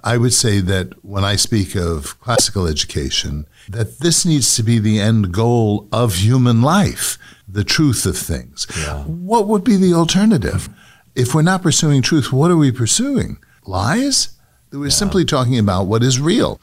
I would say that when I speak of classical education, that this needs to be the end goal of human life, the truth of things. Yeah. What would be the alternative? If we're not pursuing truth, what are we pursuing? Lies? We're simply talking about what is real.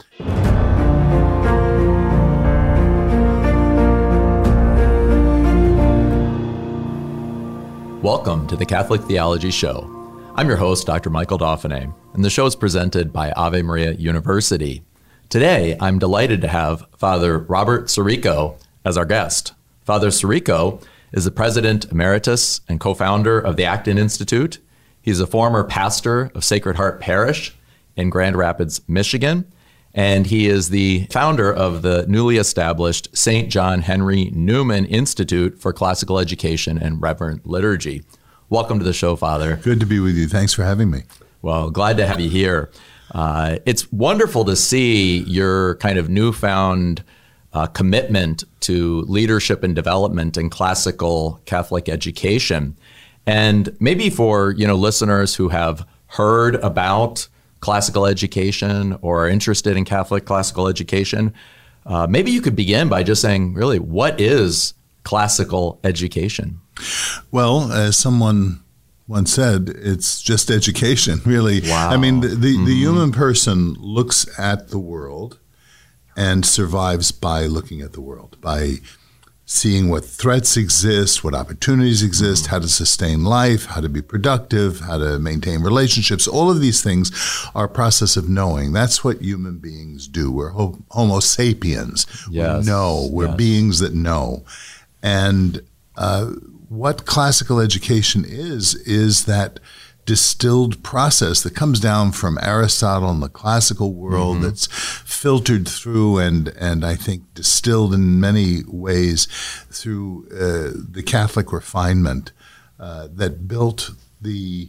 Welcome to the Catholic Theology Show. I'm your host, Dr. Michael Dauphiné, and the show is presented by Ave Maria University. Today, I'm delighted to have Father Robert Sirico as our guest. Father Sirico is the President Emeritus and co-founder of the Acton Institute. He's a former pastor of Sacred Heart Parish in Grand Rapids, Michigan, and he is the founder of the newly established St. John Henry Newman Institute for Classical Education and Reverent Liturgy. Welcome to the show, Father. Good to be with you. Thanks for having me. Well, glad to have you here. It's wonderful to see your kind of newfound commitment to leadership and development in classical Catholic education. And maybe for listeners who have heard about classical education or are interested in Catholic classical education, maybe you could begin by just saying, really, what is classical education? Well, as someone once said, it's just education, really. Wow. I mean, the human person looks at the world and survives by looking at the world, by seeing what threats exist, what opportunities exist, how to sustain life, how to be productive, how to maintain relationships. All of these things are a process of knowing. That's what human beings do. We're Homo sapiens. Yes. We know. We're beings that know. And what classical education is that distilled process that comes down from Aristotle and the classical world that's filtered through and I think distilled in many ways through the Catholic refinement that built the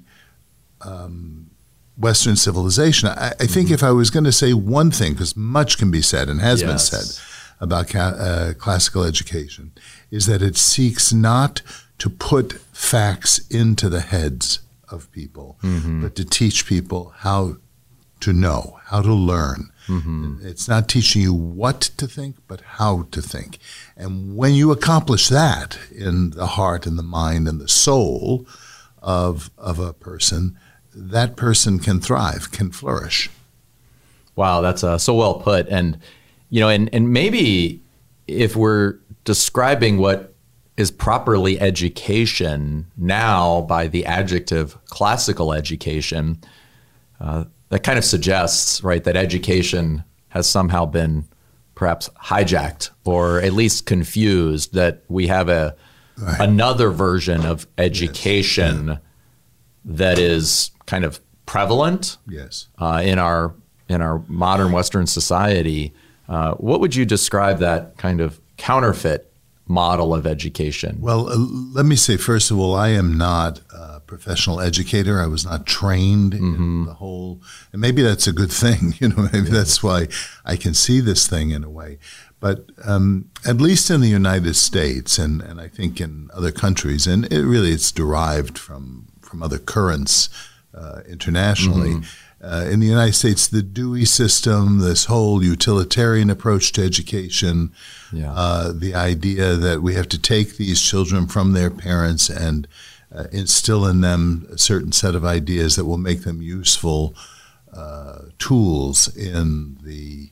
Western civilization. I think if I was going to say one thing, because much can be said and has been said about classical education, is that it seeks not to put facts into the heads of people, but to teach people how to know, how to learn. It's not teaching you what to think, but how to think. And when you accomplish that in the heart and the mind and the soul of a person, that person can thrive, can flourish. Wow, that's so well put. And and maybe if we're describing what is properly education now by the adjective classical education, that kind of suggests, right, that education has somehow been perhaps hijacked or at least confused, that we have another version of education that is kind of prevalent in our modern Western society. What would you describe that kind of counterfeit model of education? Well, let me say, first of all, I am not a professional educator. I was not trained in the whole, and maybe that's a good thing, maybe that's why I can see this thing in a way. But at least in the United States, and I think in other countries, and it's derived from other currents internationally, in the United States, the Dewey system, this whole utilitarian approach to education, the idea that we have to take these children from their parents and instill in them a certain set of ideas that will make them useful tools in the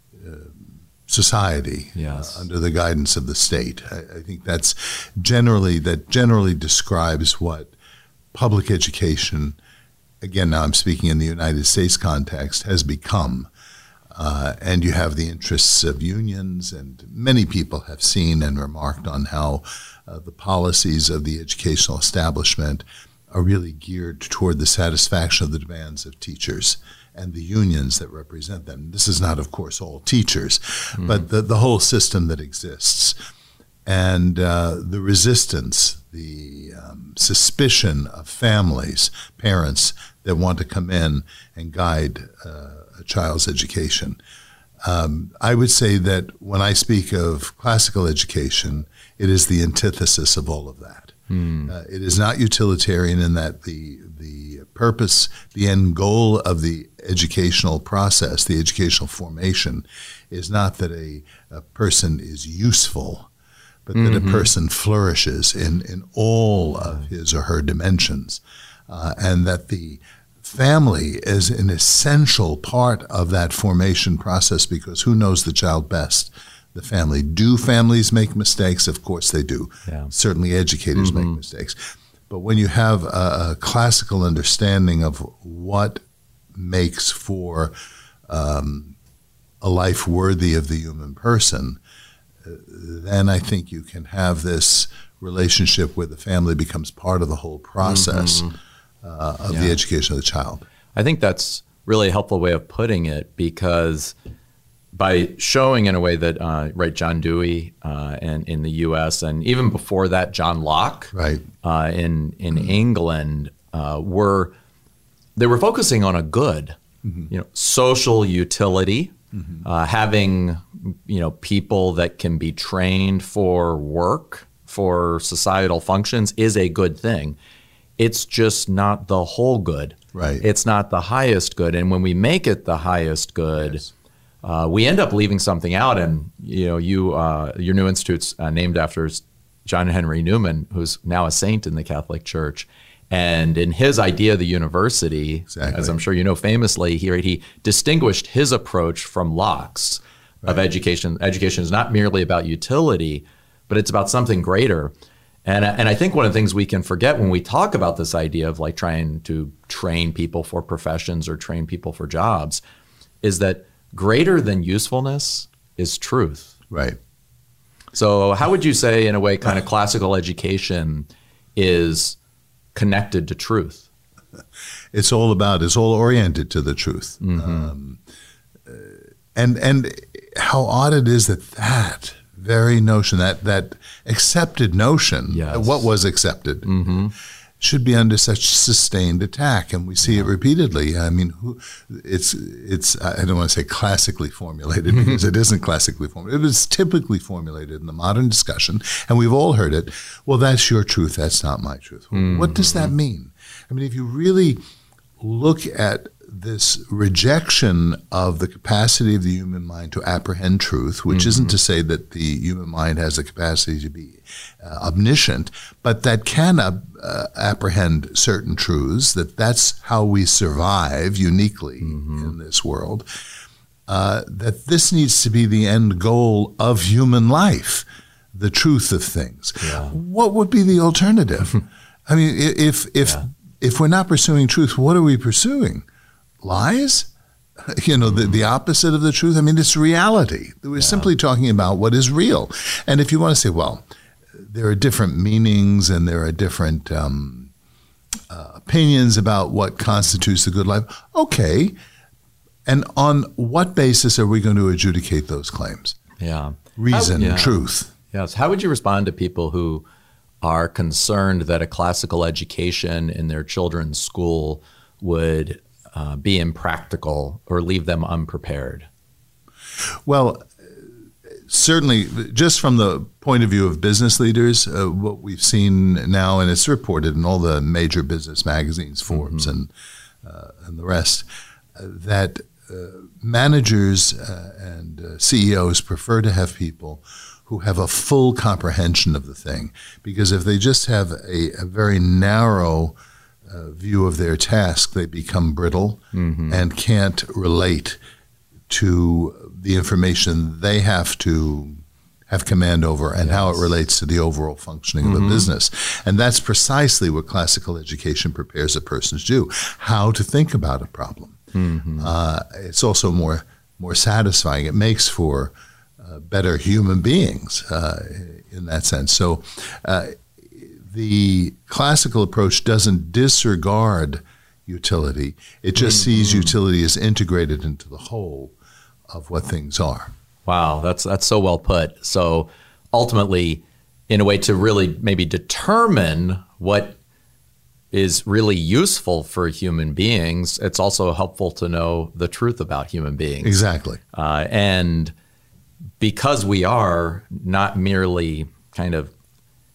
society under the guidance of the state. I think that generally describes what public education, again, now I'm speaking in the United States context, has become. And you have the interests of unions, and many people have seen and remarked on how the policies of the educational establishment are really geared toward the satisfaction of the demands of teachers and the unions that represent them. This is not, of course, all teachers, but the whole system that exists. And the resistance, the suspicion of families, parents that want to come in and guide a child's education. I would say that when I speak of classical education, it is the antithesis of all of that. It is not utilitarian in that the purpose, the end goal of the educational process, the educational formation, is not that a person is useful, but that a person flourishes in all of his or her dimensions, and that the family is an essential part of that formation process, because who knows the child best? The family. Do families make mistakes? Of course they do. Yeah. Certainly educators make mistakes. But when you have a classical understanding of what makes for a life worthy of the human person, then I think you can have this relationship where the family becomes part of the whole process of the education of the child. I think that's really a helpful way of putting it, because by showing in a way that, John Dewey and in the U.S. and even before that, John Locke in England were focusing on a good, social utility, having people that can be trained for work, for societal functions is a good thing. It's just not the whole good. Right. It's not the highest good. And when we make it the highest good, we end up leaving something out. And your new institute's named after John Henry Newman, who's now a saint in the Catholic Church. And in his idea of the university, as I'm sure you know famously, he distinguished his approach from Locke's of education. Education is not merely about utility, but it's about something greater. And I think one of the things we can forget when we talk about this idea of like trying to train people for professions or train people for jobs is that greater than usefulness is truth. Right. So how would you say, in a way, kind of classical education is connected to truth? It's all oriented to the truth. And how odd it is that very notion, that accepted notion, what was accepted, should be under such sustained attack, and we see it repeatedly. I mean, it's I don't want to say classically formulated, because it isn't classically formulated. It is typically formulated in the modern discussion, and we've all heard it. Well, that's your truth. That's not my truth. What does that mean? I mean, if you really look at this rejection of the capacity of the human mind to apprehend truth, which isn't to say that the human mind has the capacity to be omniscient, but that can apprehend certain truths, that's how we survive uniquely in this world, that this needs to be the end goal of human life, the truth of things. Yeah. What would be the alternative? I mean, if we're not pursuing truth, what are we pursuing? Lies? The opposite of the truth? I mean, it's reality. We're simply talking about what is real. And if you want to say, well, there are different meanings and there are different opinions about what constitutes a good life, okay. And on what basis are we going to adjudicate those claims? Yeah. Reason, truth. Yes. How would you respond to people who are concerned that a classical education in their children's school would be impractical or leave them unprepared? Well, certainly, just from the point of view of business leaders, what we've seen now, and it's reported in all the major business magazines, Forbes, and the rest, that managers and CEOs prefer to have people who have a full comprehension of the thing, because if they just have a very narrow view of their task, they become brittle and can't relate to the information they have to have command over and how it relates to the overall functioning of a business. And that's precisely what classical education prepares a person to do, how to think about a problem. It's also more satisfying. It makes for better human beings in that sense. So the classical approach doesn't disregard utility. It just sees utility as integrated into the whole of what things are. Wow, that's so well put. So ultimately, in a way to really maybe determine what is really useful for human beings, it's also helpful to know the truth about human beings. Exactly. And because we are not merely kind of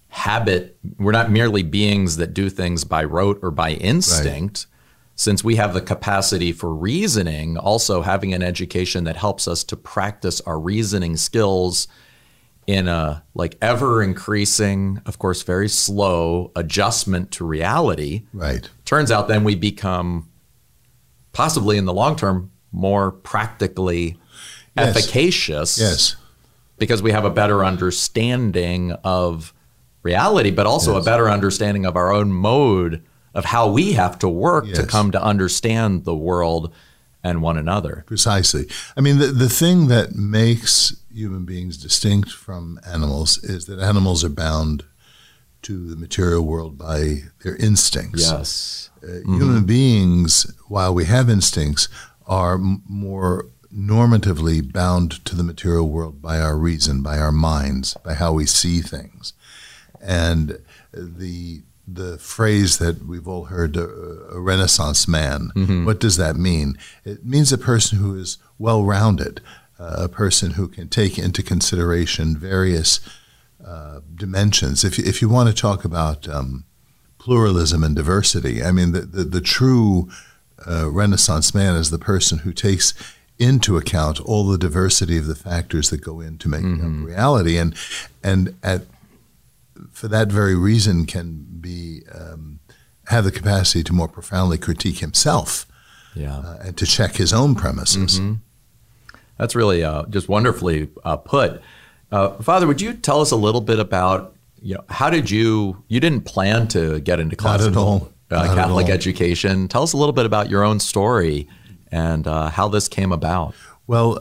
habit. We're not merely beings that do things by rote or by instinct. Right. Since we have the capacity for reasoning, also having an education that helps us to practice our reasoning skills in a ever increasing, of course, very slow adjustment to reality. Right. Turns out then we become possibly in the long term more practically efficacious. Yes. Because we have a better understanding of reality, but also a better understanding of our own mode of how we have to work to come to understand the world and one another. Precisely. I mean, the thing that makes human beings distinct from animals is that animals are bound to the material world by their instincts. Yes. Human beings, while we have instincts, are more normatively bound to the material world by our reason, by our minds, by how we see things. And the phrase that we've all heard, a Renaissance man, what does that mean? It means a person who is well-rounded, a person who can take into consideration various dimensions. If you want to talk about pluralism and diversity, I mean, the true Renaissance man is the person who takes into account all the diversity of the factors that go into making up reality, and for that very reason can be have the capacity to more profoundly critique himself, and to check his own premises. That's really just wonderfully put. Father, would you tell us a little bit about, how did you didn't plan to get into classical Catholic education. Tell us a little bit about your own story and how this came about. Well,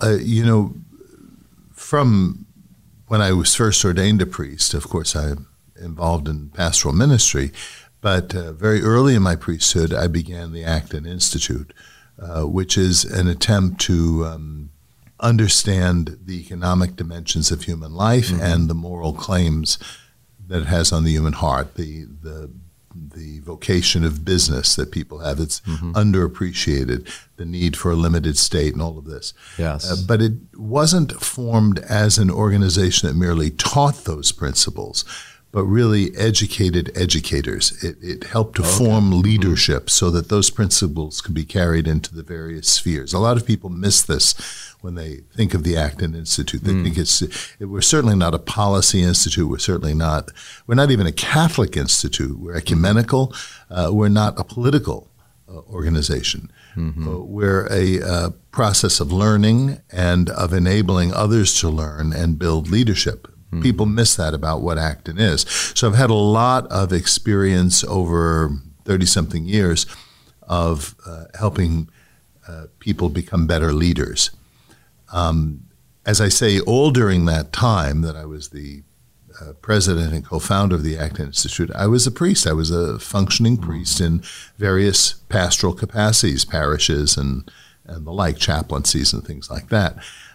from when I was first ordained a priest, of course, I'm involved in pastoral ministry, but very early in my priesthood, I began the Acton Institute, which is an attempt to understand the economic dimensions of human life and the moral claims that it has on the human heart, the vocation of business that people have. It's underappreciated, the need for a limited state and all of this. Yes. But it wasn't formed as an organization that merely taught those principles, but really educated educators. It helped to form leadership so that those principles could be carried into the various spheres. A lot of people miss this when they think of the Acton Institute. They think we're certainly not a policy institute. We're not even a Catholic institute. We're ecumenical. We're not a political organization. We're a process of learning and of enabling others to learn and build leadership. People miss that about what Acton is. So I've had a lot of experience over 30-something years of helping people become better leaders. As I say, all during that time that I was the president and co-founder of the Acton Institute, I was a priest. I was a functioning priest in various pastoral capacities, parishes and the like, chaplaincies and things like that.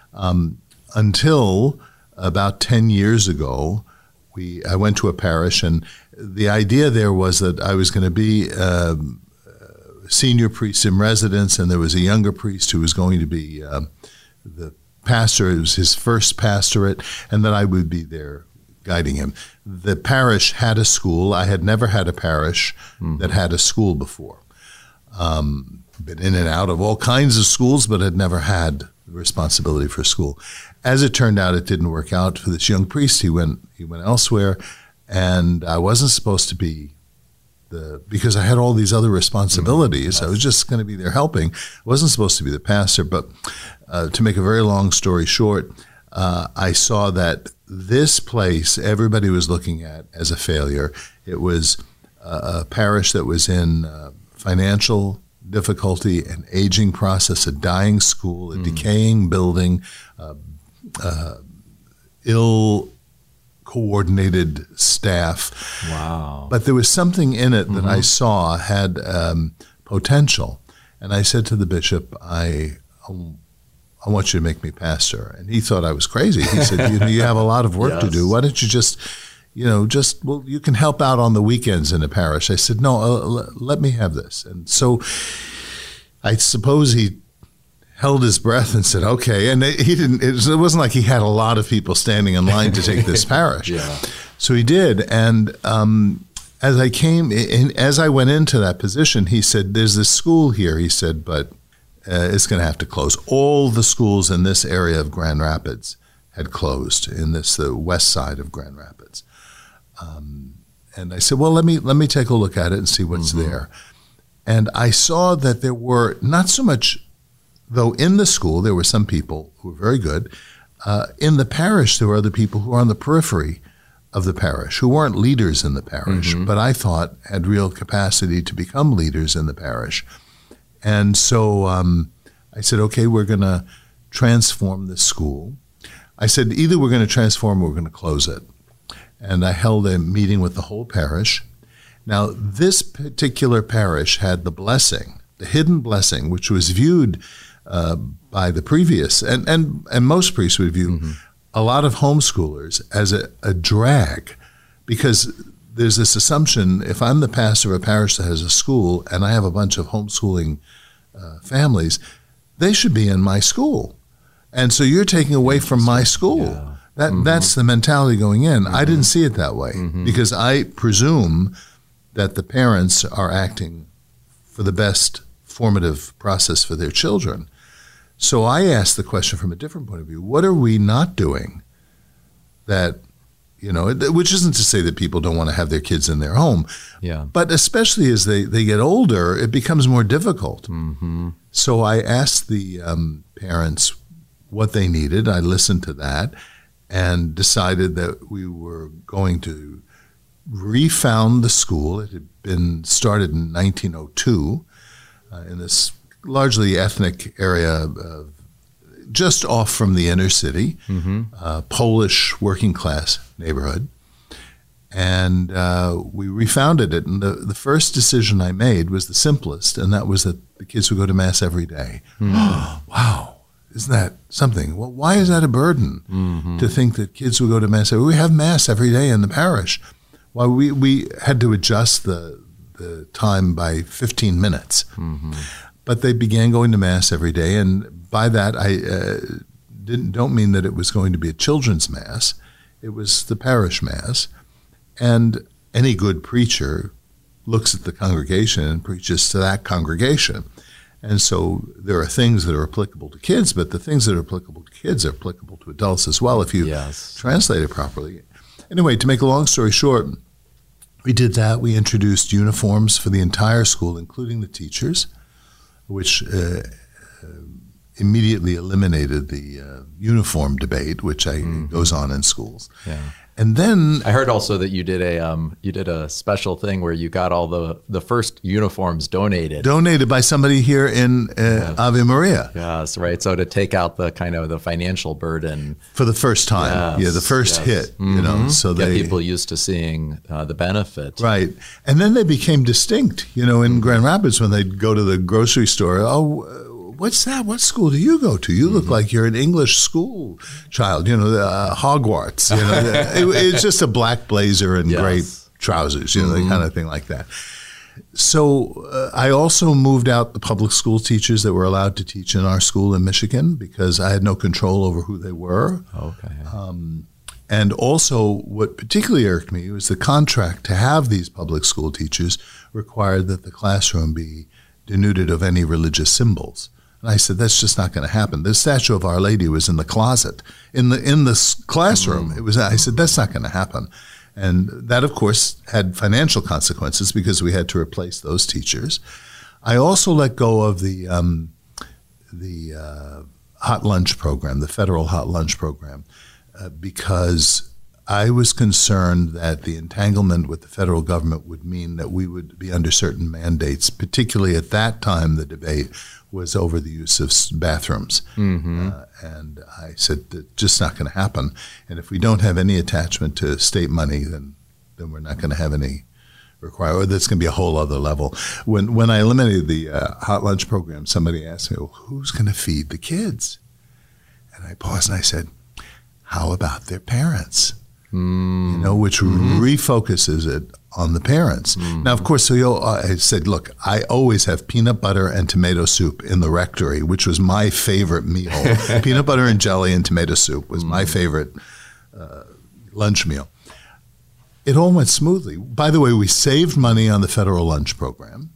Until about 10 years ago, I went to a parish, and the idea there was that I was going to be senior priest in residence, and there was a younger priest who was going to be the pastor. It was his first pastorate, and that I would be there guiding him. The parish had a school. I had never had a parish that had a school before. Been in and out of all kinds of schools, but had never had the responsibility for a school. As it turned out, it didn't work out for this young priest. He went elsewhere, and I wasn't supposed to be because I had all these other responsibilities. I was just going to be there helping. I wasn't supposed to be the pastor, but to make a very long story short, I saw that this place everybody was looking at as a failure. It was a parish that was in financial difficulty, an aging process, a dying school, a decaying building, ill-coordinated staff. Wow. But there was something in it that I saw had potential. And I said to the bishop, I want you to make me pastor. And he thought I was crazy. He said, you have a lot of work to do. Why don't you you can help out on the weekends in the parish. I said, no, let me have this. And so I suppose he held his breath and said, okay. And he didn't, it wasn't like he had a lot of people standing in line to take this parish. So he did. And as I went into that position, he said, there's this school here, he said, but it's going to have to close. All the schools in this area of Grand Rapids had closed, in the west side of Grand Rapids. And I said, well, let me take a look at it and see what's there. And I saw that there were not so much, though in the school there were some people who were very good. In the parish, there were other people who were on the periphery of the parish, who weren't leaders in the parish, but I thought had real capacity to become leaders in the parish. And so I said, okay, we're going to transform this school. I said, either we're going to transform or we're going to close it. And I held a meeting with the whole parish. Now, this particular parish had the blessing, the hidden blessing, which was viewed by the previous, and most priests would view a lot of homeschoolers as a drag, because there's this assumption, if I'm the pastor of a parish that has a school and I have a bunch of homeschooling families, they should be in my school. And so you're taking away from my school. Yeah. That's the mentality going in. I didn't see it that way, because I presume that the parents are acting for the best formative process for their children. So I asked the question from a different point of view. What are we not doing that, which isn't to say that people don't want to have their kids in their home, but especially as they get older, it becomes more difficult. So I asked the parents what they needed. I listened to that and decided that we were going to refound the school. It had been started in 1902 in this largely ethnic area just off from the inner city, Polish working class neighborhood. And we refounded it. And the first decision I made was the simplest, and that was that the kids would go to Mass every day. Wow. Isn't that something? Well, why is that a burden to think that kids would go to Mass? We have Mass every day in the parish. Well, we had to adjust the time by 15 minutes. But they began going to Mass every day, and by that I don't mean that it was going to be a children's Mass. It was the parish Mass. And any good preacher looks at the congregation and preaches to that congregation. And so there are things that are applicable to kids, but the things that are applicable to kids are applicable to adults as well if you translate it properly. Anyway, to make a long story short, we did that. We introduced uniforms for the entire school, including the teachers, which immediately eliminated the uniform debate, which goes on in schools. And then I heard also that you did a special thing where you got all the first uniforms donated by somebody here in Ave Maria. Yes, right. So to take out the kind of the financial burden for the first time, the first hit, so get people used to seeing the benefit, right? And then they became distinct, in Grand Rapids when they'd go to the grocery store. Oh, what's that? What school do you go to? You look like you're an English school child, Hogwarts. It's just a black blazer and gray trousers, the kind of thing like that. So I also moved out the public school teachers that were allowed to teach in our school in Michigan because I had no control over who they were. And also what particularly irked me was the contract to have these public school teachers required that the classroom be denuded of any religious symbols. And I said, that's just not going to happen. The statue of Our Lady was in the closet, in the classroom. I said, that's not going to happen. And that, of course, had financial consequences because we had to replace those teachers. I also let go of the hot lunch program, the federal hot lunch program, because I was concerned that the entanglement with the federal government would mean that we would be under certain mandates, particularly at that time the debate was over the use of bathrooms. And I said, that's just not going to happen. And if we don't have any attachment to state money, then we're not going to have any requirement. Or that's going to be a whole other level. When I eliminated the hot lunch program, somebody asked me, well, who's going to feed the kids? And I paused and I said, how about their parents? Which refocuses it on the parents. Now, of course, I said, look, I always have peanut butter and tomato soup in the rectory, which was my favorite meal. Peanut butter and jelly and tomato soup was my favorite lunch meal. it all went smoothly. By the way, we saved money on the federal lunch program,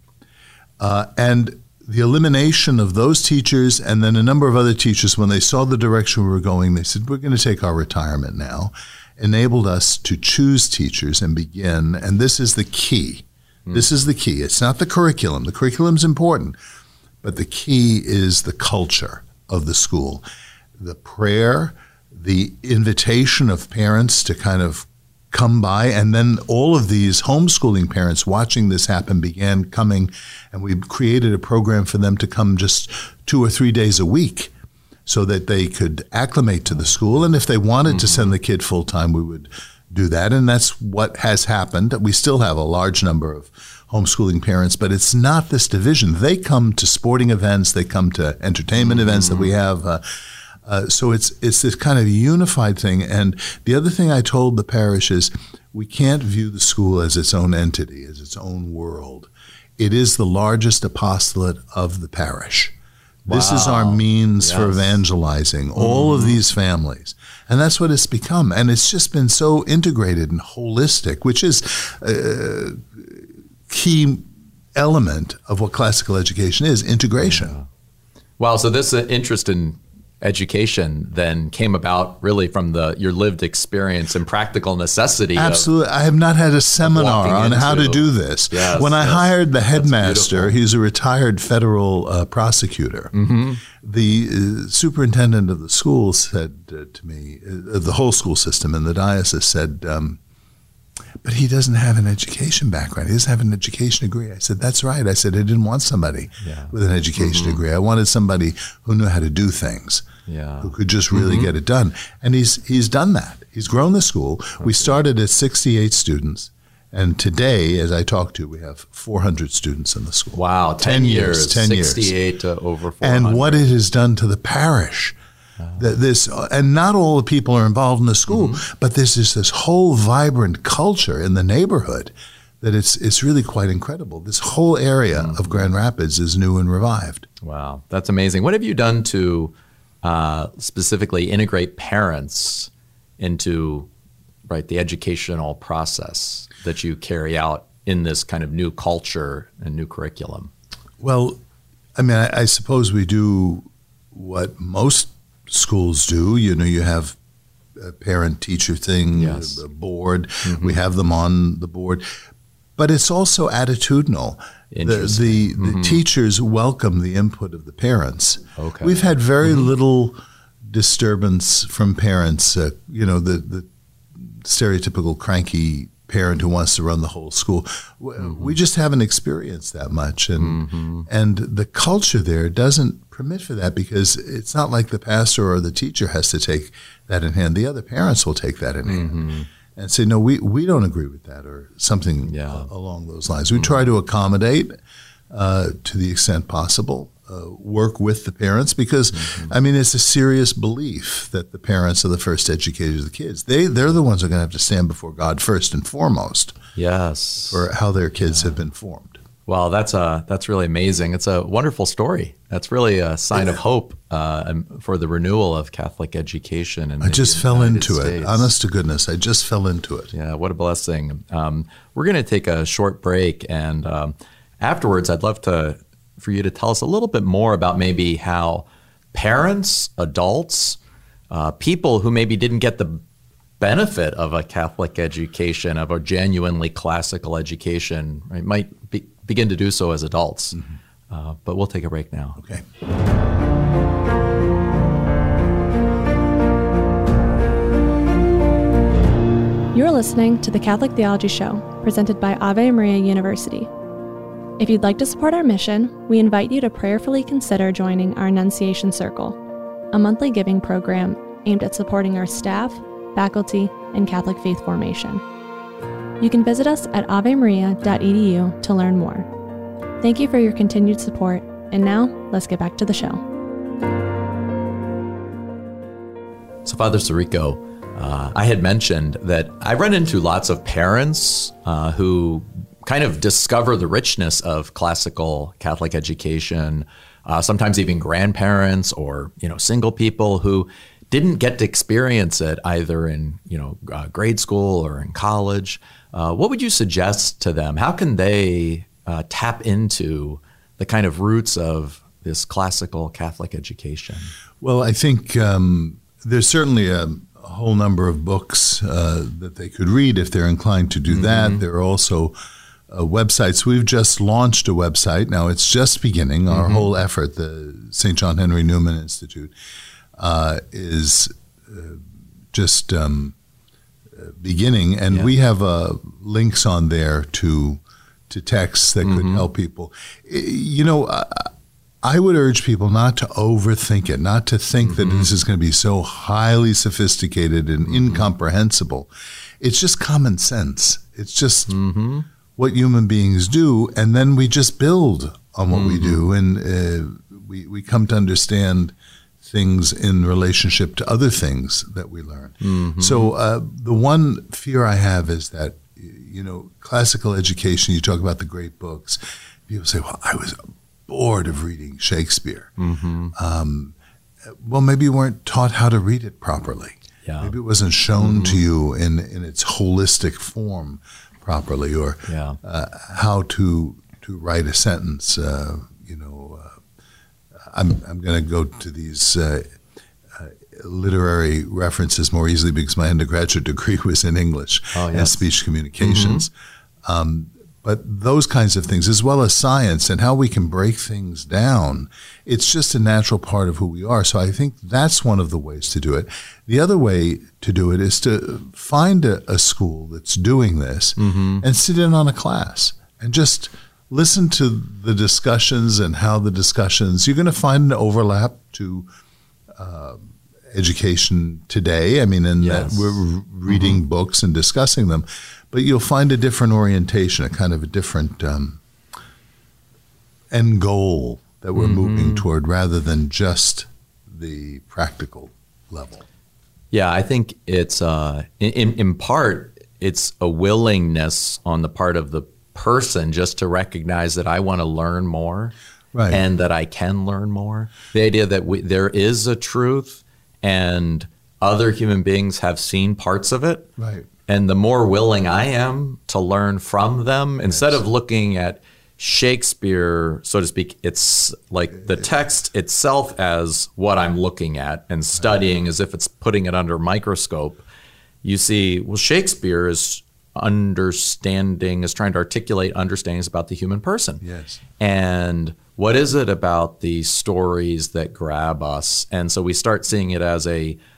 and the elimination of those teachers and then a number of other teachers, when they saw the direction we were going, they said, we're going to take our retirement now, enabled us to choose teachers and begin. And this is the key. This is the key. It's not the curriculum. The curriculum's important, but the key is the culture of the school. The prayer, the invitation of parents to kind of come by, and then all of these homeschooling parents watching this happen began coming, and we created a program for them to come just 2 or 3 days a week so that they could acclimate to the school. And if they wanted to send the kid full time, we would do that. And that's what has happened. We still have a large number of homeschooling parents, but it's not this division. They come to sporting events, they come to entertainment events that we have. So it's this kind of unified thing. And the other thing I told the parish is we can't view the school as its own entity, as its own world. It is the largest apostolate of the parish. Wow. This is our means for evangelizing all of these families. And that's what it's become. And it's just been so integrated and holistic, which is a key element of what classical education is, integration. Yeah. Wow, so this interest in education then came about really from your lived experience and practical necessity. Absolutely. I have not had a seminar on how to do this. Yes, when I hired the headmaster, he's a retired federal prosecutor. The superintendent of the school said to me, the whole school system in the diocese said, but he doesn't have an education background. He doesn't have an education degree. I said, that's right. I said, I didn't want somebody with an education degree. I wanted somebody who knew how to do things, who could just really get it done. And he's done that. He's grown the school. We started at 68 students. And today, as I talk to, we have 400 students in the school. Wow, 10 years. 10 years. 68 to over 400. And what it has done to the parish. And not all the people are involved in the school, but there's this whole vibrant culture in the neighborhood that it's really quite incredible. This whole area of Grand Rapids is new and revived. Wow, that's amazing. What have you done to specifically integrate parents into the educational process that you carry out in this kind of new culture and new curriculum? Well, I mean, I suppose we do what most schools do. You have a parent-teacher thing, a board. We have them on the board. But it's also attitudinal. The teachers welcome the input of the parents. Okay. We've had very little disturbance from parents, the stereotypical cranky parent who wants to run the whole school. We just haven't experienced that much. And the culture there doesn't permit for that, because it's not like the pastor or the teacher has to take that in hand. The other parents will take that in hand and say, no, we don't agree with that, or something along those lines. We try to accommodate to the extent possible, work with the parents, because, I mean, it's a serious belief that the parents are the first educators of the kids. They're the ones who are going to have to stand before God first and foremost for how their kids have been formed. Well, that's really amazing. It's a wonderful story. That's really a sign of hope for the renewal of Catholic education. I just fell into it. Honest to goodness, I just fell into it. Yeah, what a blessing. We're going to take a short break, and afterwards, I'd love for you to tell us a little bit more about maybe how parents, adults, people who maybe didn't get the benefit of a Catholic education, of a genuinely classical education, right, might begin to do so as adults. But we'll take a break now. Okay. You're listening to the Catholic Theology Show, presented by Ave Maria University. If you'd like to support our mission, we invite you to prayerfully consider joining our Annunciation Circle, a monthly giving program aimed at supporting our staff, faculty, and Catholic faith formation. You can visit us at avemaria.edu to learn more. Thank you for your continued support, and now let's get back to the show. So, Father Sirico, I had mentioned that I run into lots of parents who kind of discover the richness of classical Catholic education, sometimes even grandparents or single people who didn't get to experience it either in grade school or in college, what would you suggest to them? How can they tap into the kind of roots of this classical Catholic education? Well, I think there's certainly a whole number of books that they could read if they're inclined to do that. There are also websites. We've just launched a website. Now it's just beginning. Our whole effort, the St. John Henry Newman Institute, is just beginning, and we have links on there to texts that could help people. I would urge people not to overthink it, not to think that this is going to be so highly sophisticated and incomprehensible. It's just common sense. It's just what human beings do, and then we just build on what we do, and we come to understand things in relationship to other things that we learn. So the one fear I have is that, classical education, you talk about the great books, people say, well, I was bored of reading Shakespeare. Well, maybe you weren't taught how to read it properly. Yeah. Maybe it wasn't shown to you in its holistic form properly, or how to write a sentence. I'm going to go to these literary references more easily because my undergraduate degree was in English and speech communications. But those kinds of things, as well as science and how we can break things down, it's just a natural part of who we are. So I think that's one of the ways to do it. The other way to do it is to find a school that's doing this and sit in on a class and just listen to the discussions and how the discussions, you're going to find an overlap to education today. I mean, that we're reading books and discussing them, but you'll find a different orientation, a kind of a different end goal that we're moving toward, rather than just the practical level. Yeah, I think it's in part it's a willingness on the part of the person just to recognize that I want to learn more, and that I can learn more. The idea that there is a truth and other human beings have seen parts of it. Right. And the more willing I am to learn from them, instead of looking at Shakespeare, so to speak, it's like the text itself as what I'm looking at and studying as if it's putting it under a microscope. You see, well, Shakespeare is trying to articulate understandings about the human person. Yes. And what is it about these stories that grab us? And so we start seeing it as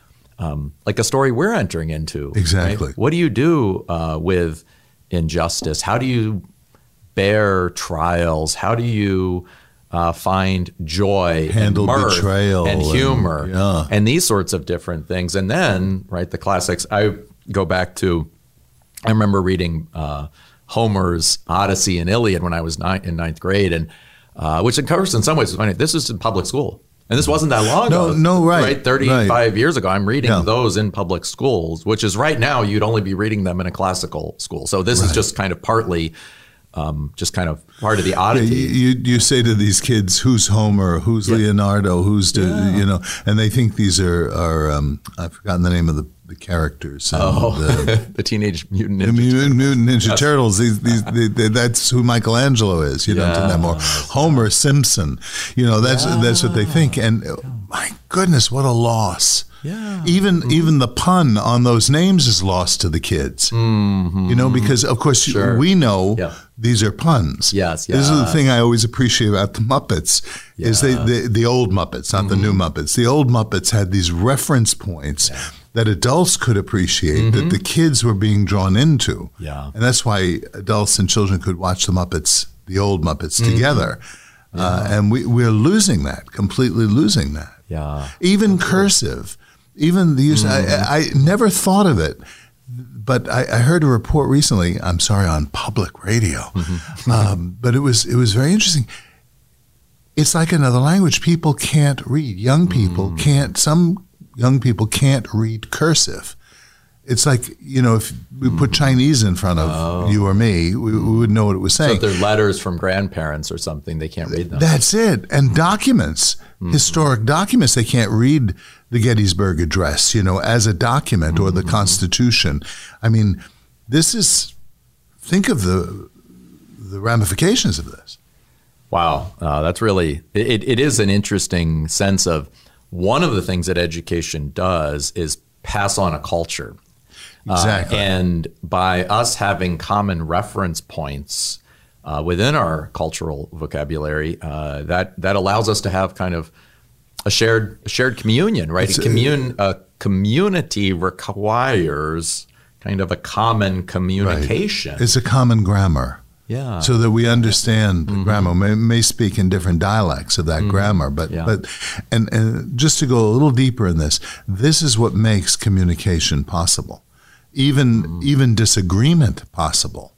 like a story we're entering into. Exactly. Right? What do you do with injustice? How do you bear trials? How do you find joy, handle and mirth, betrayal, and humor, and these sorts of different things? And then, the classics. I go back to, I remember reading Homer's Odyssey and Iliad when I was in ninth grade, and which in some ways was funny. This was in public school. And this wasn't that long ago. No, right. 35 years ago, I'm reading those in public schools, which is right now you'd only be reading them in a classical school. So this is just kind of partly, just kind of part of the oddity. You say to these kids, who's Homer, who's Leonardo, and they think these are I've forgotten the name of the characters. The Teenage Mutant Ninja Turtles. Mutant Ninja Turtles. That's who Michelangelo is. To them, or Homer Simpson. That's what they think. And my goodness, what a loss. Yeah. Even the pun on those names is lost to the kids. Because of course we know these are puns. Yes. This is the thing I always appreciate about the Muppets is the old Muppets, not the new Muppets. The old Muppets had these reference points that adults could appreciate that the kids were being drawn into. Yeah. And that's why adults and children could watch the old Muppets together. And we're losing that, completely losing that. Yeah. Even cursive, even the use, I never thought of it, but I heard a report recently, I'm sorry, on public radio, but it was very interesting. It's like another language. People can't read. Young people can't, some young people can't read cursive. It's like, if we put Chinese in front of you or me, we would know what it was saying. So if they're letters from grandparents or something, they can't read them. That's it. And documents, historic documents, they can't read the Gettysburg Address, as a document or the Constitution. I mean, think of the ramifications of this. Wow. That's really, it is an interesting sense of one of the things that education does is pass on a culture. Exactly. And by us having common reference points within our cultural vocabulary, that allows us to have kind of a shared communion, right? A community requires kind of a common communication. Right. It's a common grammar. Yeah. So that we understand the grammar. May speak in different dialects of that grammar, but just to go a little deeper in this is what makes communication possible. Even disagreement possible.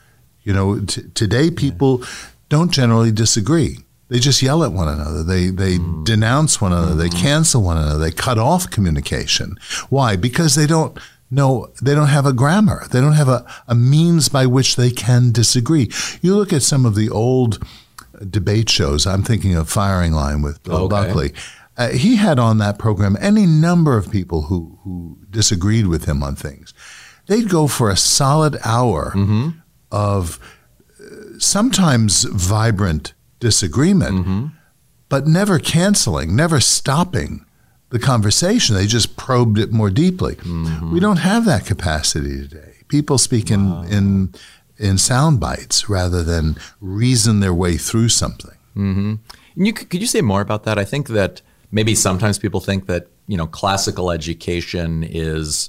Today people don't generally disagree. They just yell at one another. They denounce one another. They cancel one another. They cut off communication. Why? Because they don't have a grammar. They don't have a means by which they can disagree. You look at some of the old debate shows. I'm thinking of Firing Line with Bill Buckley. He had on that program any number of people who disagreed with him on things. They'd go for a solid hour of sometimes vibrant disagreement, but never canceling, never stopping the conversation. They just probed it more deeply. We don't have that capacity today. People speak in sound bites rather than reason their way through something. And could you say more about that? I think that maybe sometimes people think that classical education is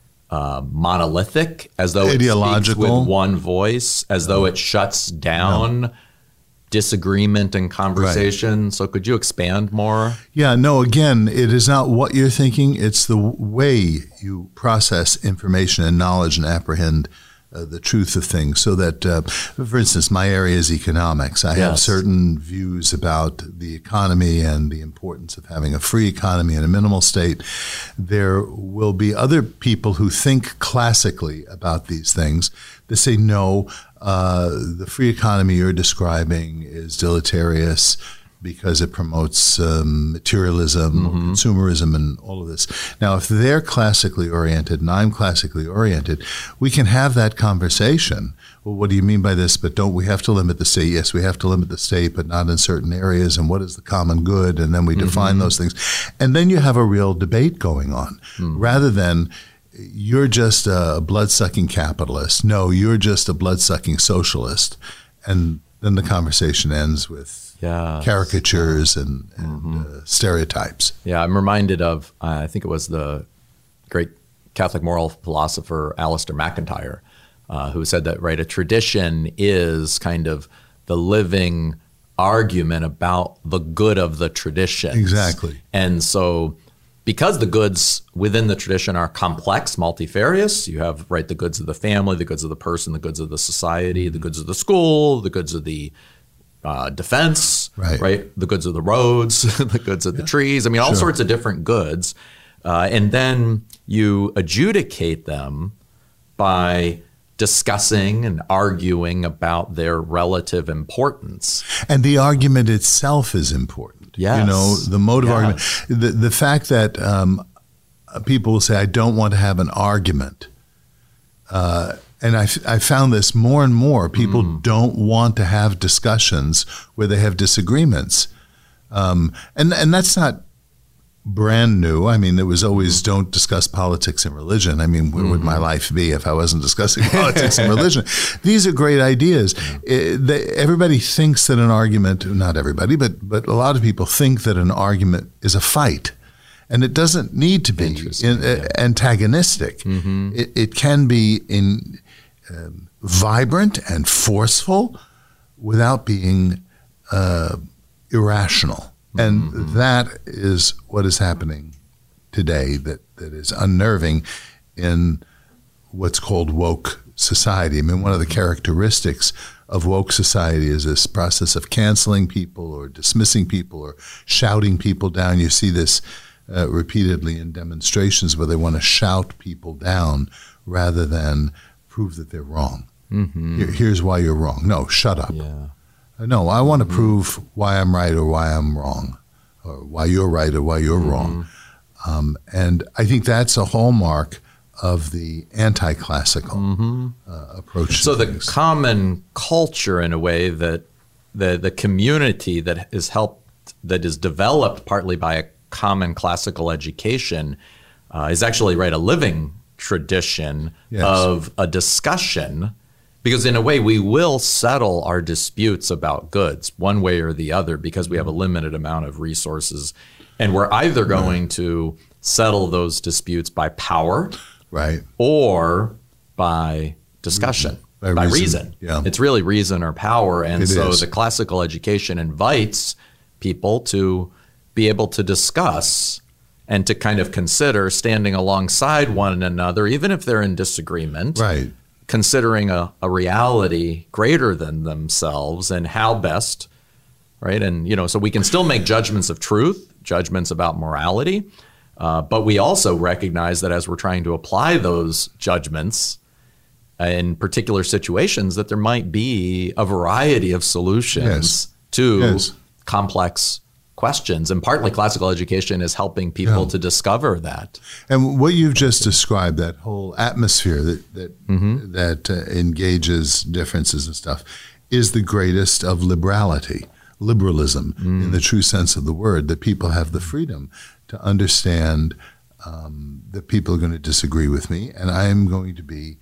monolithic, as though ideological, it speaks with one voice, as though it shuts down disagreement and conversation. Right. So could you expand more? Yeah, no, again, it is not what you're thinking. It's the way you process information and knowledge and apprehend the truth of things. So that, for instance, my area is economics. I have certain views about the economy and the importance of having a free economy and a minimal state. There will be other people who think classically about these things. They say, no, the free economy you're describing is deleterious because it promotes materialism, consumerism, and all of this. Now, if they're classically oriented and I'm classically oriented, we can have that conversation. Well, what do you mean by this? But don't we have to limit the state? Yes, we have to limit the state, but not in certain areas. And what is the common good? And then we define those things. And then you have a real debate going on, rather than you're just a blood-sucking capitalist. No, you're just a blood-sucking socialist. And then the conversation ends with caricatures and stereotypes. Yeah, I'm reminded of, I think it was the great Catholic moral philosopher Alistair McIntyre, who said that, right, a tradition is kind of the living argument about the good of the tradition. Exactly. And so because the goods within the tradition are complex, multifarious, you have, right, the goods of the family, the goods of the person, the goods of the society, the goods of the school, the goods of the defense, right? The goods of the roads, the goods of the trees. I mean, all sorts of different goods. And then you adjudicate them by discussing and arguing about their relative importance. And the argument itself is important. Yes. The mode of argument. The fact that people will say, I don't want to have an argument. And I found this more and more. People don't want to have discussions where they have disagreements. And that's not brand new. I mean, there was always don't discuss politics and religion. I mean, where would my life be if I wasn't discussing politics and religion? These are great ideas. Everybody thinks that an argument, not everybody, but a lot of people think that an argument is a fight. And it doesn't need to be antagonistic. It can be vibrant and forceful without being irrational. And that is what is happening today that is unnerving in what's called woke society. I mean, one of the characteristics of woke society is this process of canceling people or dismissing people or shouting people down. You see this repeatedly in demonstrations where they want to shout people down rather than prove that they're wrong. Here's why you're wrong. No, shut up. Yeah. No, I want to prove why I'm right or why I'm wrong, or why you're right or why you're wrong. And I think that's a hallmark of the anti-classical approach. So to the things. common culture, in a way, that the community that is developed partly by a common classical education is actually a living tradition Yes. of a discussion, because in a way we will settle our disputes about goods one way or the other because we have a limited amount of resources, and we're either going to settle those disputes by power, right, or by discussion, by reason. Yeah. It's really reason or power. And It so is. the classical education invites people to be able to discuss and to kind of consider standing alongside one another, even if they're in disagreement, right, considering a reality greater than themselves and how best, right? And, so we can still make judgments of truth, judgments about morality, but we also recognize that as we're trying to apply those judgments in particular situations, that there might be a variety of solutions Yes. to Yes. complex questions. And partly classical education is helping people to discover that. And what you've just described, that whole atmosphere that engages differences and stuff, is the greatest of liberalism in the true sense of the word, that people have the freedom to understand that people are going to disagree with me, and I am going to be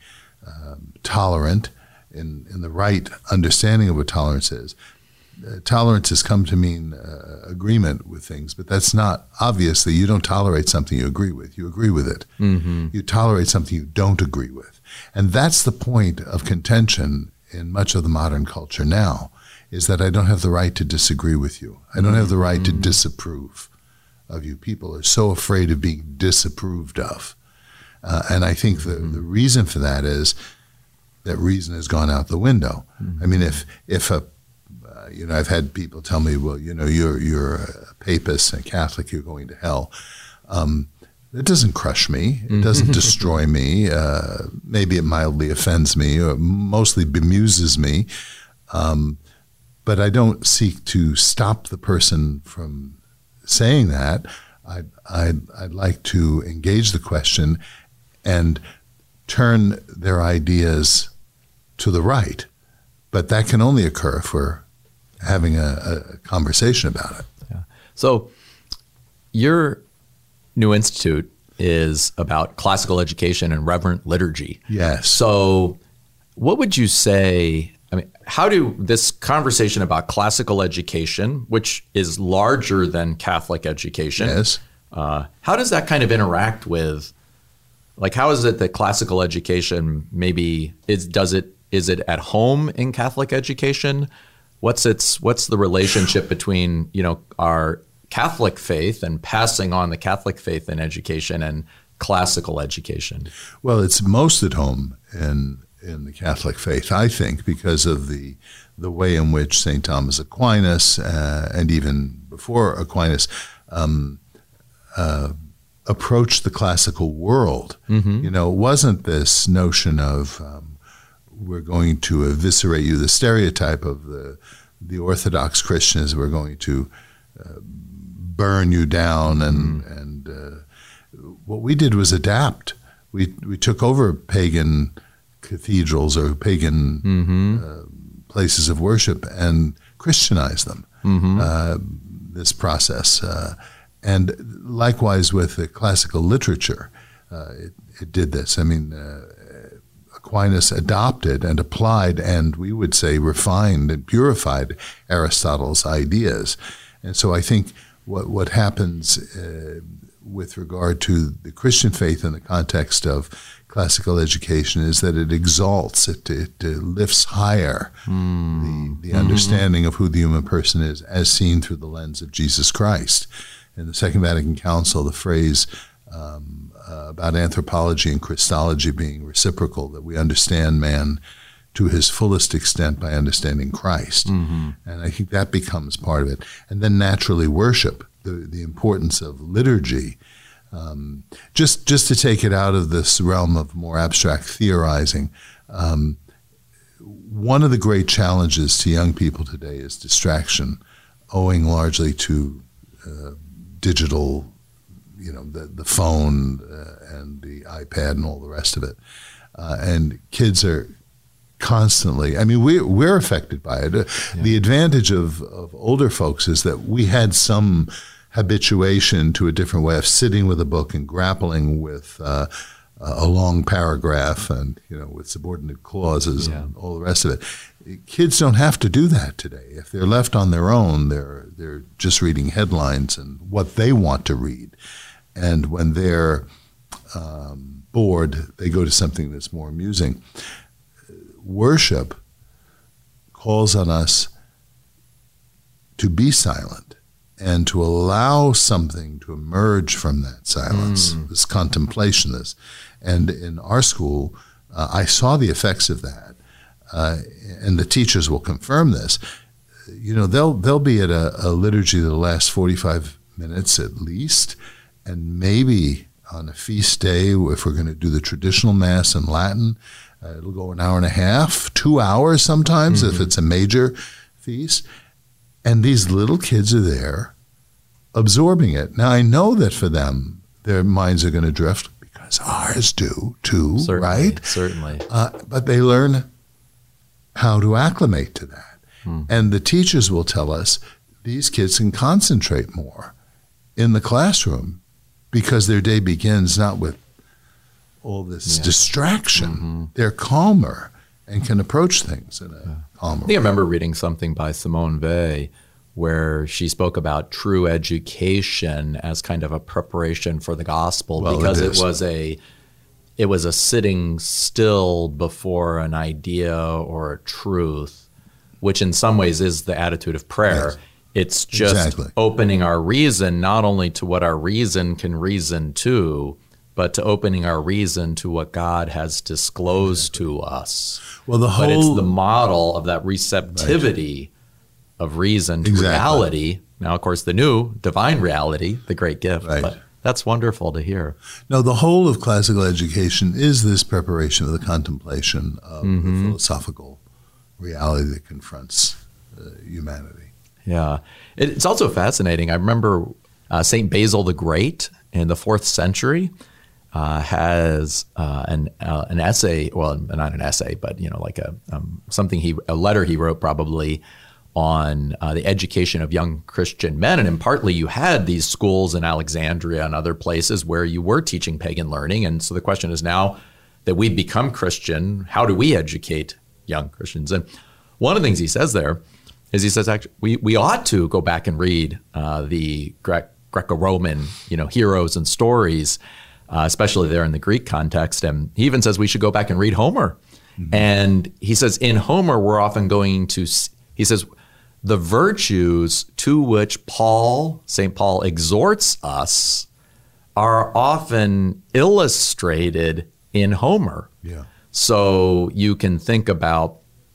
tolerant in the right understanding of what tolerance is. Tolerance has come to mean agreement with things, but that's not, obviously, you don't tolerate something you agree with. You agree with it. You tolerate something you don't agree with. And that's the point of contention in much of the modern culture now, is that I don't have the right to disagree with you. I don't have the right to disapprove of you. People are so afraid of being disapproved of. And I think the reason for that is that reason has gone out the window. I mean, if a I've had people tell me, well, you're a papist and a Catholic, you're going to hell. It doesn't crush me. It doesn't destroy me. Maybe it mildly offends me, or mostly bemuses me. But I don't seek to stop the person from saying that. I'd like to engage the question and turn their ideas to the right. But that can only occur if we're having a conversation about it. Yeah. So your new institute is about classical education and reverent liturgy. Yes. So what would you say, how do this conversation about classical education, which is larger than Catholic education, Yes. How does that kind of interact with, how is it that classical education is it at home in Catholic education? What's the relationship between, our Catholic faith and passing on the Catholic faith in education and classical education? Well, it's most at home in the Catholic faith, I think, because of the way in which St. Thomas Aquinas, and even before Aquinas, approached the classical world. It wasn't this notion of we're going to eviscerate you, the stereotype of the Orthodox Christians, we're going to burn you down, and what we did was adapt. We took over pagan cathedrals or pagan places of worship and Christianized them. This process, and likewise with the classical literature, it did this. Aquinas adopted and applied, and we would say refined and purified Aristotle's ideas. And so I think what happens with regard to the Christian faith in the context of classical education is that it exalts, it lifts higher the understanding of who the human person is as seen through the lens of Jesus Christ. In the Second Vatican Council, the phrase about anthropology and Christology being reciprocal, that we understand man to his fullest extent by understanding Christ. And I think that becomes part of it. And then naturally worship, the importance of liturgy. Just to take it out of this realm of more abstract theorizing, one of the great challenges to young people today is distraction, owing largely to digital, the phone and the iPad and all the rest of it. And kids are constantly, we're affected by it. The advantage of older folks is that we had some habituation to a different way of sitting with a book and grappling with a long paragraph and, with subordinate clauses and all the rest of it. Kids don't have to do that today. If they're left on their own, they're just reading headlines and what they want to read. And when they're bored, they go to something that's more amusing. Worship calls on us to be silent and to allow something to emerge from that silence, this contemplation. And in our school, I saw the effects of that, and the teachers will confirm this. They'll be at a liturgy that lasts 45 minutes at least, and maybe on a feast day, if we're going to do the traditional Mass in Latin, it'll go an hour and a half, 2 hours sometimes if it's a major feast. And these little kids are there absorbing it. Now, I know that for them, their minds are going to drift because ours do too, right? Certainly. But they learn how to acclimate to that. And the teachers will tell us these kids can concentrate more in the classroom because their day begins not with all this distraction. They're calmer and can approach things in a calmer way. I remember reading something by Simone Weil where she spoke about true education as kind of a preparation for the gospel, because it was a sitting still before an idea or a truth, which in some ways is the attitude of prayer. Yes. It's just opening our reason not only to what our reason can reason to, but to opening our reason to what God has disclosed to us. Well, but it's the model of that receptivity of reason to reality. Now, of course, the new divine reality, the great gift. But that's wonderful to hear. No, the whole of classical education is this preparation of the contemplation of the philosophical reality that confronts humanity. Yeah. It's also fascinating. I remember St. Basil the Great in the 4th century has an essay, well, not an essay, but like a letter he wrote probably on the education of young Christian men. And partly you had these schools in Alexandria and other places where you were teaching pagan learning. And so the question is, now that we've become Christian, how do we educate young Christians? And one of the things he says there is he says, actually, we ought to go back and read the Greco-Roman, heroes and stories, especially there in the Greek context. And he even says we should go back and read Homer. And he says in Homer, we're often going to, he says, the virtues to which St. Paul exhorts us are often illustrated in Homer. Yeah. So you can think about,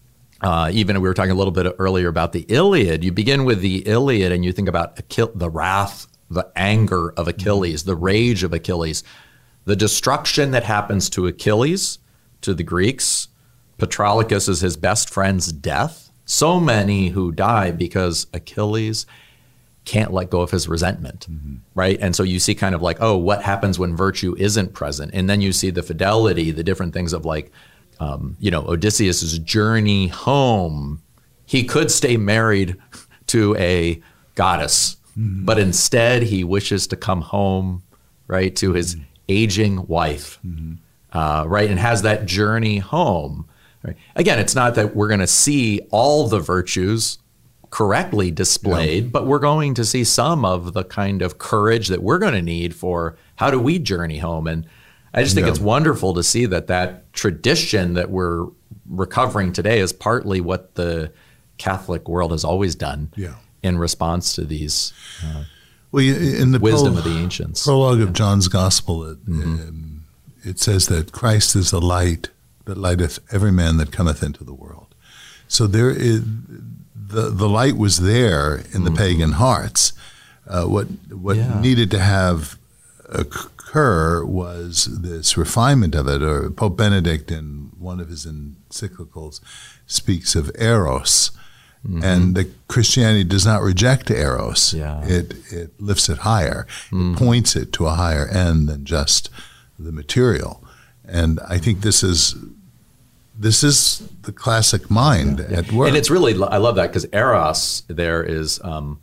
even we were talking a little bit earlier about the Iliad. You begin with the Iliad and you think about the wrath, the anger of Achilles, the rage of Achilles, the destruction that happens to Achilles, to the Greeks. Patroclus is his best friend's death. So many who die because Achilles can't let go of his resentment, right? And so you see kind of like, what happens when virtue isn't present? And then you see the fidelity, the different things of like, Odysseus's journey home. He could stay married to a goddess, but instead he wishes to come home, right, to his aging wife, right, and has that journey home. Right. Again, it's not that we're going to see all the virtues correctly displayed, but we're going to see some of the kind of courage that we're going to need for how do we journey home. And I just think it's wonderful to see that tradition that we're recovering today is partly what the Catholic world has always done in response to these in the wisdom of the ancients. Prologue of John's Gospel, it says that Christ is the light that lighteth every man that cometh into the world. So there is the light was there in the pagan hearts, What needed to have occur was this refinement of it. Or Pope Benedict, in one of his encyclicals, speaks of eros, and that Christianity does not reject eros. Yeah. It lifts it higher. It points it to a higher end than just the material. And I think this is the classic mind at work. And it's really, I love that, because eros there is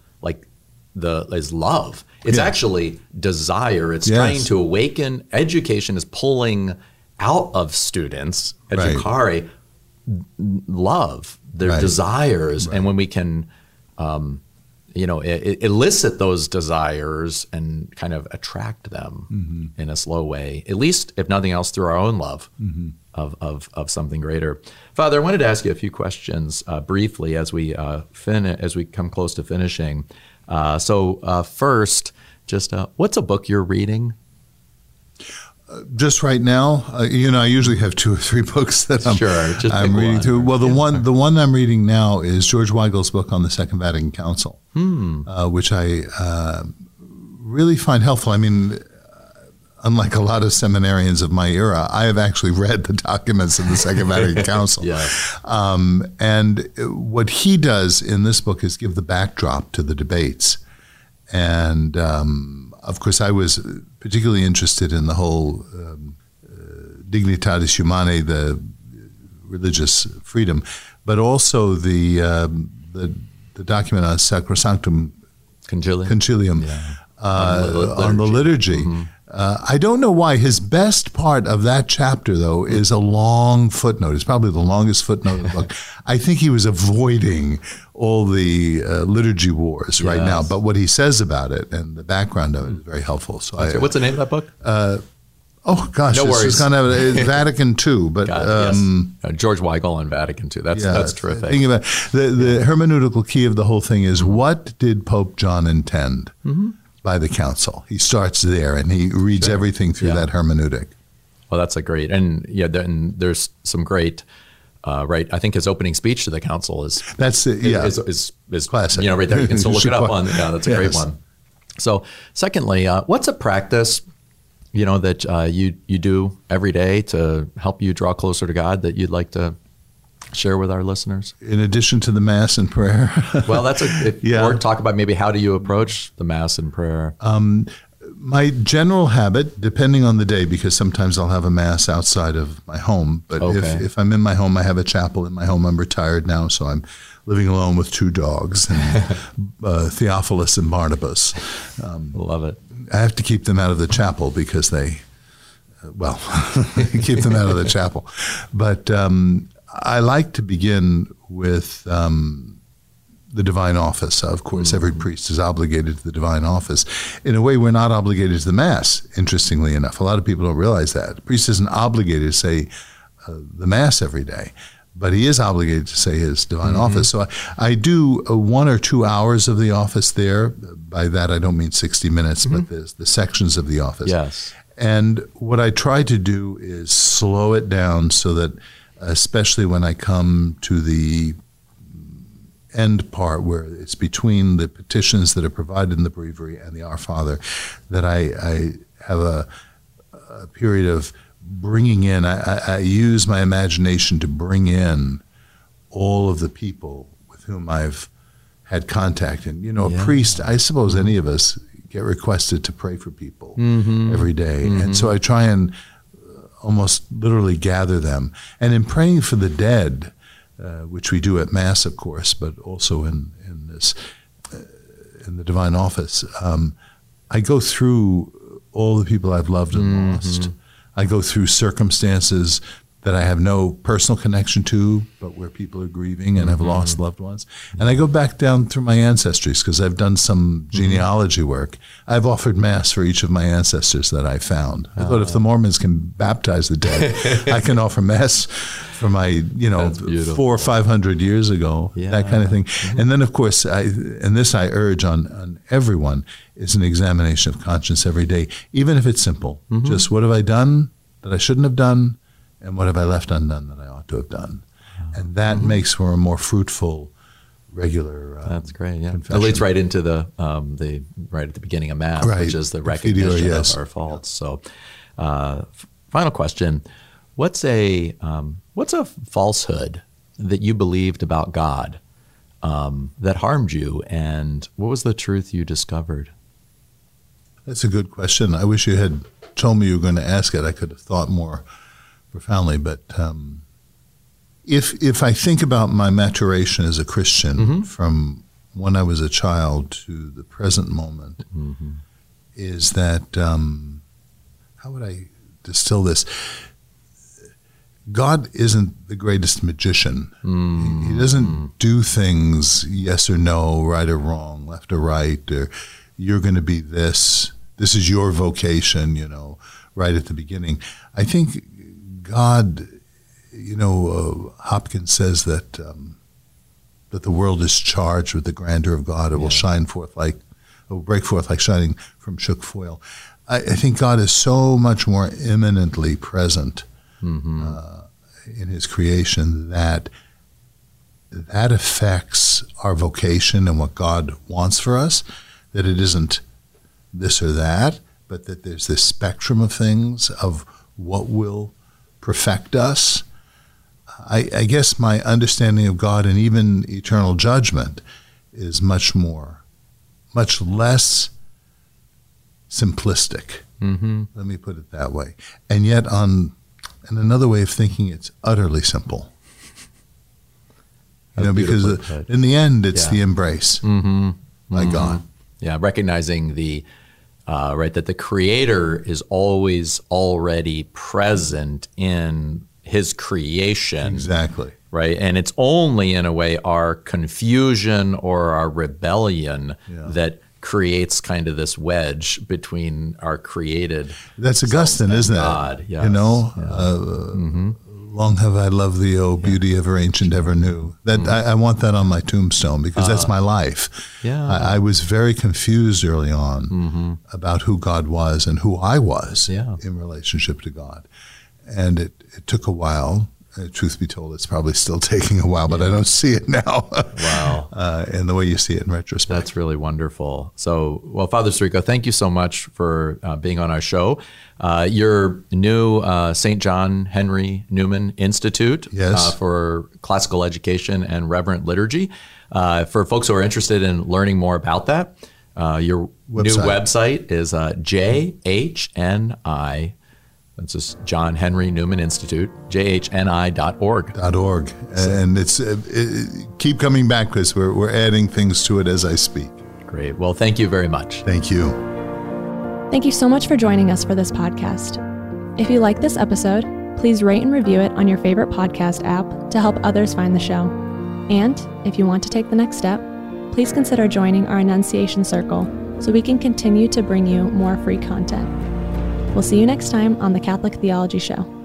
is love. It's actually desire. It's trying to awaken. Education is pulling out of students, educare, love, their desires. And when we can, elicit those desires and kind of attract them in a slow way, at least, if nothing else, through our own love of something greater. Father, I wanted to ask you a few questions briefly as we come close to finishing. First, just what's a book you're reading? Just right now, I usually have 2 or 3 books that I'm reading through. Well, the one I'm reading now is George Weigel's book on the Second Vatican Council, which I really find helpful. I mean, unlike a lot of seminarians of my era, I have actually read the documents of the Second Vatican Council. And what he does in this book is give the backdrop to the debates. And of course, I was particularly interested in the whole Dignitatis Humanae, the religious freedom, but also the document on Sacrosanctum Concilium on the liturgy. I don't know why. His best part of that chapter, though, is a long footnote. It's probably the longest footnote of the book. I think he was avoiding all the liturgy wars right now. But what he says about it and the background of it is very helpful. So what's the name of that book? Oh, gosh. No worries. It's kind of Vatican II. But George Weigel on Vatican II. That's terrific. Thinking about the hermeneutical key of the whole thing is, what did Pope John intend by the council? He starts there, and he reads everything through that hermeneutic. Well, that's a great, and there's some great, I think his opening speech to the council is classic. Right there. You can still look it up on. Yeah, that's a great one. So, secondly, what's a practice, that you do every day to help you draw closer to God that you'd like to share with our listeners? In addition to the Mass and prayer? Well, or talk about maybe how do you approach the Mass and prayer? My general habit, depending on the day, because sometimes I'll have a Mass outside of my home, but if I'm in my home, I have a chapel in my home. I'm retired now, so I'm living alone with 2 dogs, and Theophilus and Barnabas. Love it. I have to keep them out of the chapel because keep them out of the chapel. But I like to begin with the divine office. Of course, every priest is obligated to the divine office. In a way, we're not obligated to the Mass, interestingly enough. A lot of people don't realize that. The priest isn't obligated to say the Mass every day, but he is obligated to say his divine office. So I do 1 or 2 hours of the office there. By that, I don't mean 60 minutes, but there's the sections of the office. Yes. And what I try to do is slow it down so that, especially when I come to the end part where it's between the petitions that are provided in the breviary and the Our Father, that I have a period of bringing in, I use my imagination to bring in all of the people with whom I've had contact. And, a priest, I suppose any of us get requested to pray for people every day. And so I try and almost literally gather them. And in praying for the dead, which we do at Mass, of course, but also in the divine office, I go through all the people I've loved and lost. I go through circumstances that I have no personal connection to, but where people are grieving and have lost loved ones. And I go back down through my ancestries because I've done some genealogy work. I've offered Mass for each of my ancestors that I found. I thought if the Mormons can baptize the dead, I can offer Mass for my, 400 or 500 years ago, that kind of thing. And then, of course, and this I urge on everyone, is an examination of conscience every day, even if it's simple. Just what have I done that I shouldn't have done? And what have I left undone that I ought to have done? And that makes for a more fruitful regular. That's great. Yeah, confession. it leads right into the right at the beginning of Mass, Right. which is the Confiteor, recognition yes. of our faults. So, final question: what's a falsehood that you believed about God that harmed you, and what was the truth you discovered? That's a good question. I wish you had told me you were going to ask it. I could have thought more profoundly. But if I think about my maturation as a Christian from when I was a child to the present moment, is that, how would I distill this? God isn't the greatest magician. He doesn't do things yes or no, right or wrong, left or right, or you're going to be this. This is your vocation, right at the beginning. I think God, Hopkins says that the world is charged with the grandeur of God. It will break forth like shining from shook foil. I think God is so much more immanently present in his creation that affects our vocation and what God wants for us, that it isn't this or that, but that there's this spectrum of things of what will perfect us. I guess my understanding of God and even eternal judgment is much less simplistic. Let me put it that way. And yet in another way of thinking, it's utterly simple. Because in the end, it's the embrace by God. Yeah, recognizing that the Creator is always already present in his creation. Exactly. Right? And it's only in a way our confusion or our rebellion that creates kind of this wedge between our created. That's Augustine, isn't God. it? Yes. Long have I loved thee, O beauty ever ancient, ever new. That I want that on my tombstone because that's my life. Yeah. I was very confused early on about who God was and who I was in relationship to God. And it took a while. Truth be told, it's probably still taking a while, but I don't see it now. Wow. And the way you see it in retrospect. That's really wonderful. So, Father Sirico, thank you so much for being on our show. Your new St. John Henry Newman Institute for Classical Education and Reverent Liturgy. For folks who are interested in learning more about that, your new website is JHNI. It's just John Henry Newman Institute, jhni.org. .org. And it's keep coming back because we're adding things to it as I speak. Great. Well, thank you very much. Thank you. Thank you so much for joining us for this podcast. If you like this episode, please rate and review it on your favorite podcast app to help others find the show. And if you want to take the next step, please consider joining our Annunciation Circle so we can continue to bring you more free content. We'll see you next time on the Catholic Theology Show.